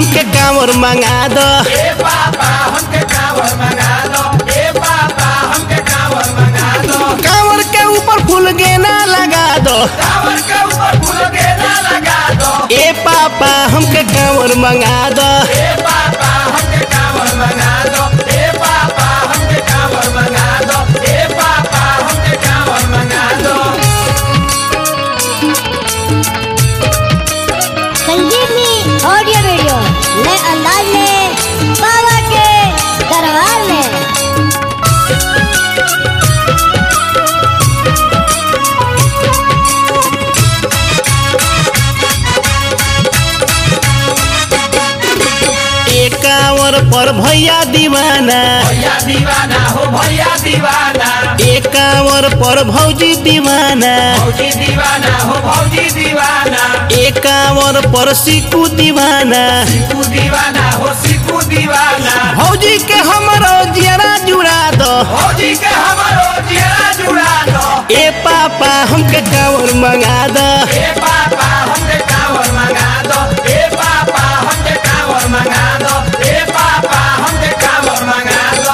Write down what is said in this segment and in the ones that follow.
हमके कांवर मंगा दो। ए पापा हमके कांवर मंगा दो। ए पापा हमके कांवर मंगा दो। कांवर के ऊपर फूल गेना लगा दो। कांवर के ऊपर फूल गेना लगा दो। ए पापा हमके कांवर मंगा दो। ए पापा हमके कांवर मंगा दो। ए पापा हमके कांवर मंगा दो। ए पापा हमके कांवर मंगा दो। संजीवनी ऑडियो वीडियो नए अंदाज में बाबा के दरबार में। कांवर पर भैया दीवाना। भैया दीवाना हो भैया दीवाना। एक कांवर पर भौजी दीवाना। भौजी दीवाना हो भौजी दीवाना। एक कांवर पर सिकू दीवाना। सिकू दीवाना हो सिकू दीवाना। भौजी के हमरो जियरा जुड़ा दो। भौजी के हमारो जिया जुड़ा दो। ए पापा हमके कांवर मंगा दो। ए पापा हमके कांवर मंगा दो। ए पापा हमके कांवर मंगा दो। ए पापा हमके कांवर मंगा दो।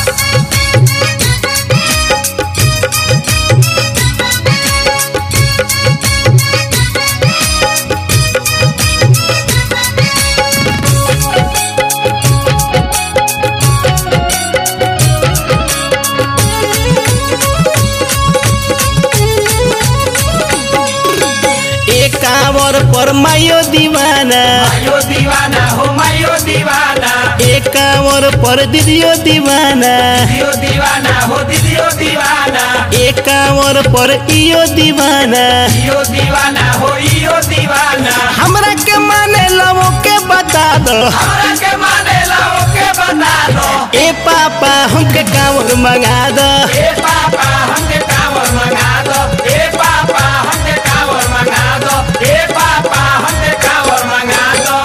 एक कांवर पर मायो दीवाना। मायो दीवाना हो मायो दीवाना। एक कांवर पर दीदियो दीवाना। दियो दीवाना हो दीदियो दीवाना। एक कांवर पर इयो दीवाना। इयो दीवाना हो इयो दीवाना। हमरा के माने लवो के बता दो। हमरा के माने लाओ के बता दो। ए पापा हमके कांवर मंगा दो। ए पापा हमके कांवर मंगा दो। ए पापा हमके कांवर मंगा दो। ए पापा हमके कांवर मंगा दो।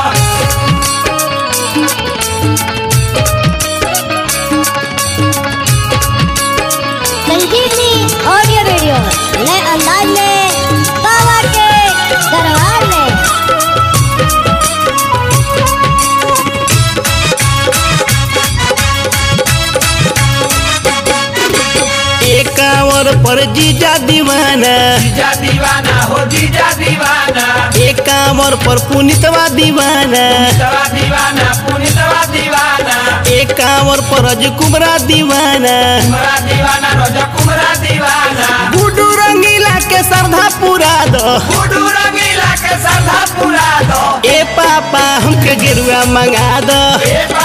संजीवनी ऑडियो वीडियो नए अंदाज में बाबा के दरबार में। एक कांवर पर जीजा दीवाना। जीजा दीवाना हो जीजा दीवाना। एक कांवर पर पुनितवा दीवाना। पुनितवा दीवाना पुनितवा दीवाना। एक कांवर पर रजकुमरा दीवाना। कुमरा दीवाना रोजा कुमरा दीवाना। गुड्डू रंगीला के श्रद्धा पूरा दो। गुडू रंगीला के श्रद्धा पूरा दो। ए पापा हमके गेरुआ मंगा दो। ए